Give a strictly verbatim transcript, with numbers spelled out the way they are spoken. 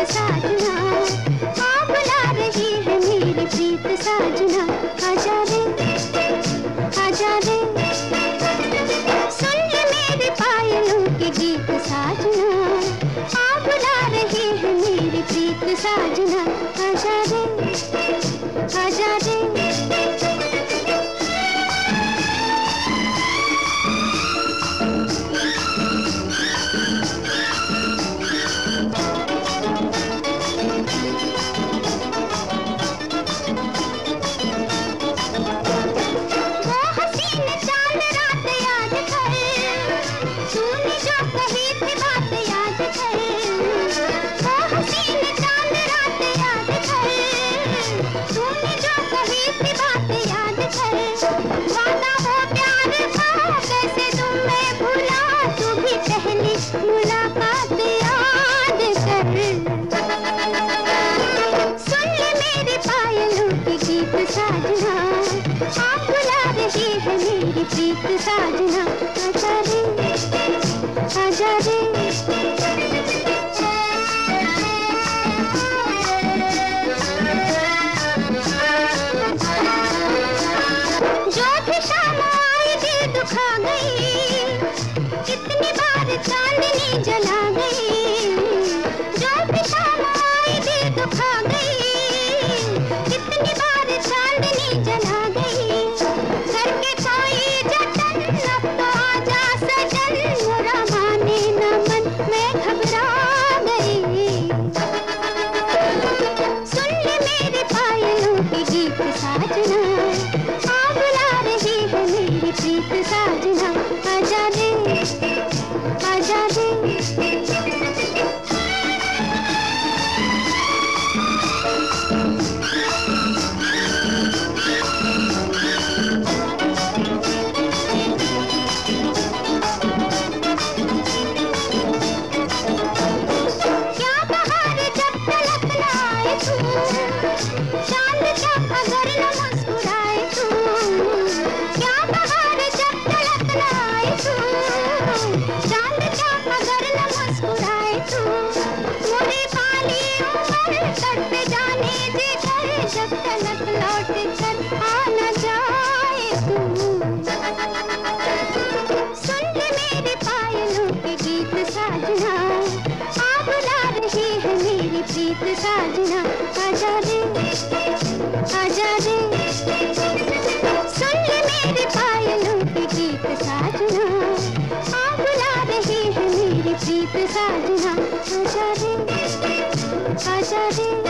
साजना, आ बुला रही है मेरी प्रीत साजना। आजा रे आजा रे, सुन ले मेरे पायलों के गीत साजना, आ बुला रही है मेरी प्रीत साजना। आजा रे आजा रे, मुलाकात याद कर। सुन ले मेरे पायलों के गीत साजना, आ बुला रही है मेरी प्रीत साजना। आजा रे आजा रे, जो भी शाम आई दिल दुखा गई, कितनी बार चांदनी जला गई। जो भी शाम आई दिल दुखा गई, कितनी बार चांदनी जला गई। करके कोई जतन अब तो आजा सजन, मोरा माने न मन मैं घबरा गई। सुन ले मेरे पायलों के गीत साजना, आ बुला रही है मेरी प्रीत साजना। आजा रे आजा रे, क्या बहार जब तलक लाए तू, चांद जब अगर न मुस्कुराए तू। क्या बहार जब तलक लाए तू, चांद जब अगर न मुस्कुराए तू। मोरे बाली उम्र कट जाने दे कर, जब तलक लौट कर आ न जाए तू। सुन ले मेरे पायलों के गीत साजना, आ बुला रही है मेरी प्रीत साजना। आजा रे आजा रे, सुन ले मेरे पायलों के गीत साजना, आ बुला रही है मेरी प्रीत साजना। आजा रे आजा रे।